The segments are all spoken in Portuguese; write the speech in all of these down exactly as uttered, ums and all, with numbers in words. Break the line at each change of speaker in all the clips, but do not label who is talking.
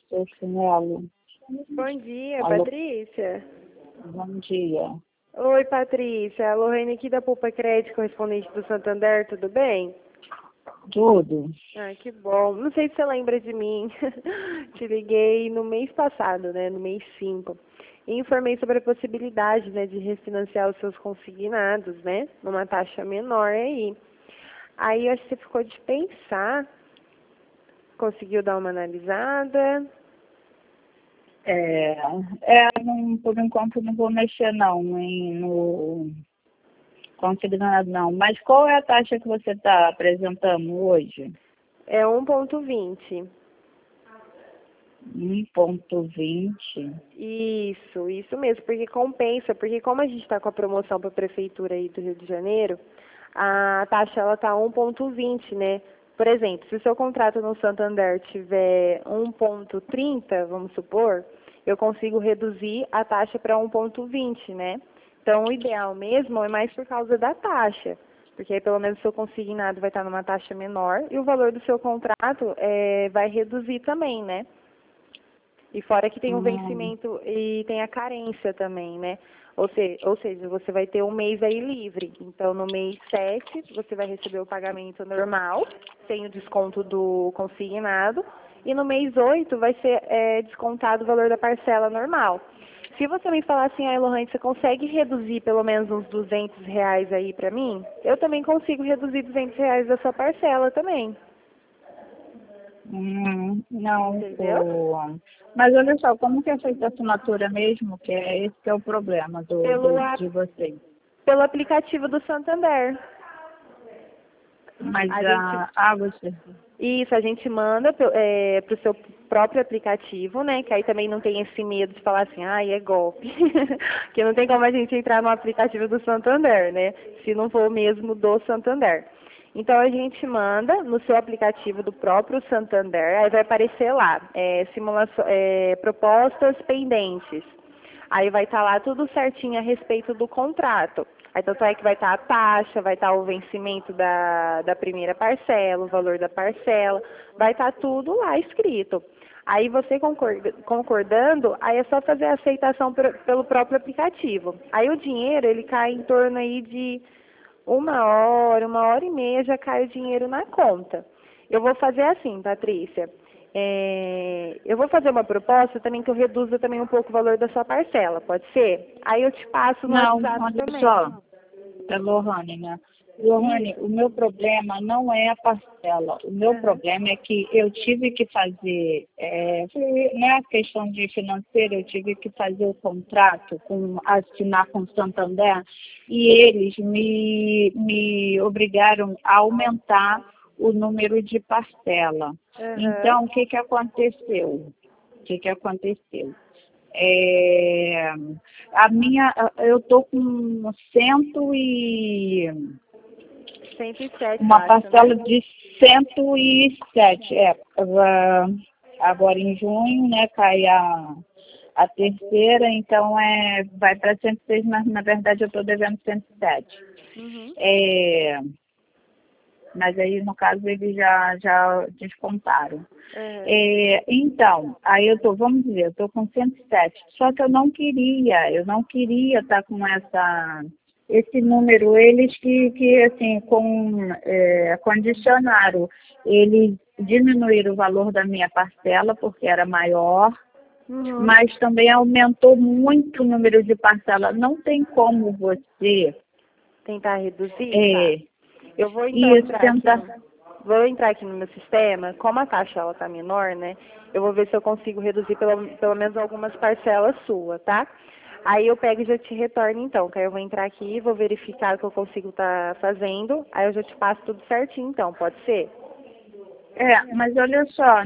seu chinelo.
Bom dia,
Alô?
Patrícia.
Bom dia.
Oi, Patrícia. A Lorraine aqui da Poupa Crédito, correspondente do Santander, tudo bem?
Tudo?
Ah, que bom. Não sei se você lembra de mim. Te liguei no mês passado, né, no mês cinco. E informei sobre a possibilidade, né, de refinanciar os seus consignados, né, numa taxa menor aí. Aí eu acho que você ficou de pensar. Conseguiu dar uma analisada?
É, é não, por enquanto não vou mexer não em, no consignado não. Mas qual é a taxa que você está apresentando hoje?
É um ponto vinte.
um ponto vinte.
Isso, isso mesmo, porque compensa, porque como a gente está com a promoção para a Prefeitura aí do Rio de Janeiro, a taxa ela tá um ponto vinte, né? Por exemplo, se o seu contrato no Santander tiver um ponto trinta, vamos supor, eu consigo reduzir a taxa para um ponto vinte, né? Então, o ideal mesmo é mais por causa da taxa, porque aí pelo menos o seu consignado vai estar numa taxa menor e o valor do seu contrato é, vai reduzir também, né? E fora que tem o
Hum,
vencimento e tem a carência também, né? Ou, se, ou seja, você vai ter um mês aí livre. Então, no mês sete, você vai receber o pagamento normal, sem o desconto do consignado. E no mês oito, vai ser é, descontado o valor da parcela normal. Se você me falar assim, ah, Lohane, você consegue reduzir pelo menos uns duzentos reais aí pra mim? Eu também consigo reduzir duzentos reais da sua parcela também.
hum, não,
Entendeu?
o... Mas olha só, como que é feita a assinatura mesmo? Que é esse que é o problema do,
Pelo,
do,
a-
de vocês.
pelo aplicativo do Santander.
Mas
A gente,
a, ah, você...
isso, a gente manda para o seu próprio aplicativo, né? Que aí também não tem esse medo de falar assim, ai, é golpe. Que não tem como a gente entrar no aplicativo do Santander, né? Se não for o mesmo do Santander. Então a gente manda no seu aplicativo do próprio Santander, aí vai aparecer lá, é, simulação, é, propostas pendentes. Aí vai estar lá tudo certinho a respeito do contrato. Aí tanto é que vai estar a taxa, vai estar o vencimento da, da primeira parcela, o valor da parcela, vai estar tudo lá escrito. Aí você concorda- concordando, aí é só fazer a aceitação per- pelo próprio aplicativo. Aí o dinheiro, ele cai em torno aí de uma hora, uma hora e meia já cai o dinheiro na conta. Eu vou fazer assim, Patrícia. É, eu vou fazer uma proposta também que eu reduza também um pouco o valor da sua parcela, pode ser? Aí eu te passo no
Não,
WhatsApp
olha
também.
só, é Lohane, né? Lohane,
Isso.
o meu problema não é a parcela. O meu
Aham.
problema é que eu tive que fazer, é, não é a questão de financeira, eu tive que fazer o contrato, com, assinar com o Santander, e eles me, me obrigaram a aumentar o número de parcela.
Aham.
Então, o que, que aconteceu? O que, que aconteceu? É, a minha, eu tô com cento e
cento e sete, eu
uma
acho, né?
parcela de cento e sete. É, ah, agora em junho, né, cai a, a terceira, então é, vai para cento e seis, mas na verdade eu estou devendo cento e sete.
Uhum.
É, mas aí no caso eles já, já descontaram.
Aham.
É, então, aí eu tô, vamos dizer, eu tô com cento e sete, só que eu não queria, eu não queria estar com essa, esse número, eles que, que assim, com, é, condicionaram, eles diminuíram o valor da minha parcela, porque era maior,
Uhum.
mas também aumentou muito o número de parcela. Não tem como você,
Tentar reduzir, tá?
é,
Eu vou então
isso,
entrar aqui
tentar.
no, vou entrar aqui no meu sistema. Como a taxa ela tá menor, né? Eu vou ver se eu consigo reduzir pelo, pelo menos algumas parcelas suas, tá? Aí eu pego e já te retorno então, que aí eu vou entrar aqui, vou verificar o que eu consigo estar fazendo, aí eu já te passo tudo certinho então, pode ser?
É, mas olha só,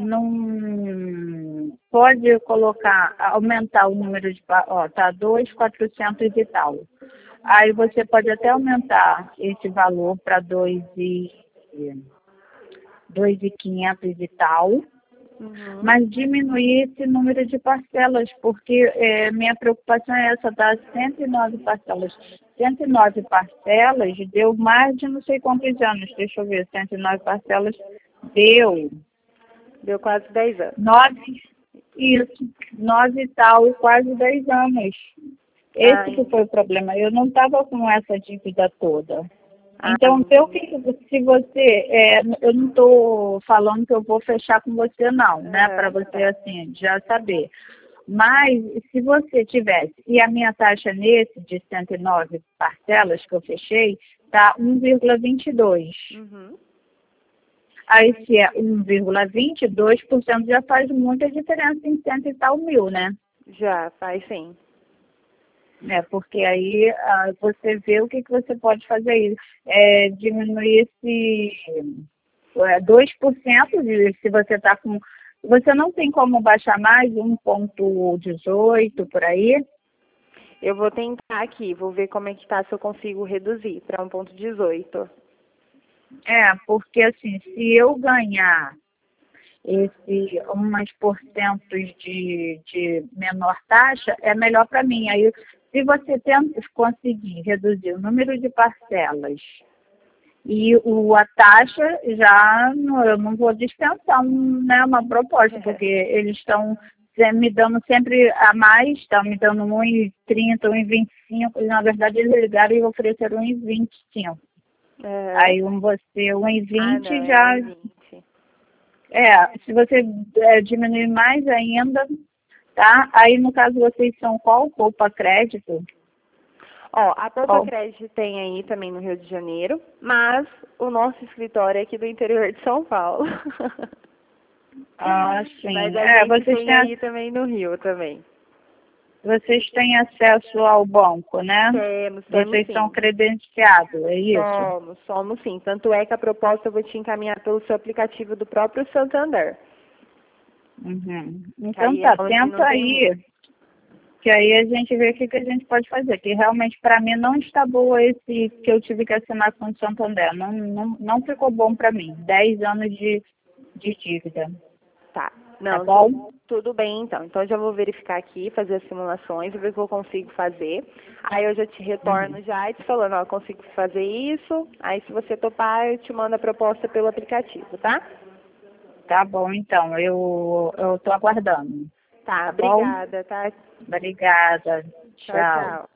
não pode colocar, aumentar o número de, pa- ó, tá dois mil e quatrocentos e tal. Aí você pode até aumentar esse valor para dois e dois mil e quinhentos e tal,
Uhum.
mas diminuir esse número de parcelas, porque é, minha preocupação é essa, tá? cento e nove parcelas. cento e nove parcelas deu mais de não sei quantos anos, deixa eu ver, cento e nove parcelas deu
Deu quase dez anos.
nove. Isso, nove e tal, quase dez anos. Esse
Ai.
que foi o problema. Eu não estava com essa dívida toda.
Ai,
Então, pelo que se você, é, eu não estou falando que eu vou fechar com você não, né? Para você assim já saber. Mas se você tivesse, e a minha taxa nesse de cento e nove parcelas que eu fechei, tá um vírgula vinte e dois.
Uhum.
Aí se é um vírgula vinte e dois por cento já faz muita diferença em cento e tal mil, né?
Já, faz sim.
É, porque aí ah, você vê o que, que você pode fazer aí. É, diminuir esse é, dois por cento de, se você está com. Você não tem como baixar mais um ponto dezoito por aí?
Eu vou tentar aqui, vou ver como é que tá, se eu consigo reduzir para um ponto dezoito.
É, porque assim, se eu ganhar esse umas porcentos de, de menor taxa, é melhor para mim. Aí, se você tenta conseguir reduzir o número de parcelas e o, a taxa, já não, eu não vou dispensar um, né, uma proposta, porque eles estão me dando sempre a mais, estão me dando um e trinta, um e vinte e cinco, e na verdade eles ligaram e ofereceram um e vinte e cinco.
Uhum.
Aí um você, um e vinte
ah, não,
já...
é um e vinte.
É, se você é, diminuir mais ainda, tá? Aí, no caso, vocês são qual Poupa Crédito?
Ó, a Poupa
Qual?
Crédito tem aí também no Rio de Janeiro, mas o nosso escritório é aqui do interior de São Paulo.
Ah, sim.
Mas a
É,
gente
vocês
tem
têm,
aí também no Rio também.
vocês têm acesso ao banco, né?
Temos, temos
Vocês
sim.
são credenciados, é isso?
Somos, somos sim. Tanto é que a proposta eu vou te encaminhar pelo seu aplicativo do próprio Santander.
Uhum.
Que
Então
aí é
tá,
onde
tenta
não tem
aí,
muito.
que aí a gente vê o que, que a gente pode fazer. Que realmente para mim não está boa esse que eu tive que assinar com o Santander. Não, não, não ficou bom para mim. Dez anos de, de dívida.
Tá.
Tá
Não,
bom?
tu- tudo bem então. Então eu já vou verificar aqui, fazer as simulações, ver o que eu consigo fazer. Aí eu já te retorno
Uhum.
já e te falando, ó, eu consigo fazer isso. Aí se você topar, eu te mando a proposta pelo aplicativo, tá?
Tá bom, então. Eu eu tô aguardando.
Tá,
Tá bom?
obrigada, tá?
Obrigada.
Tchau,
Tchau.
tchau.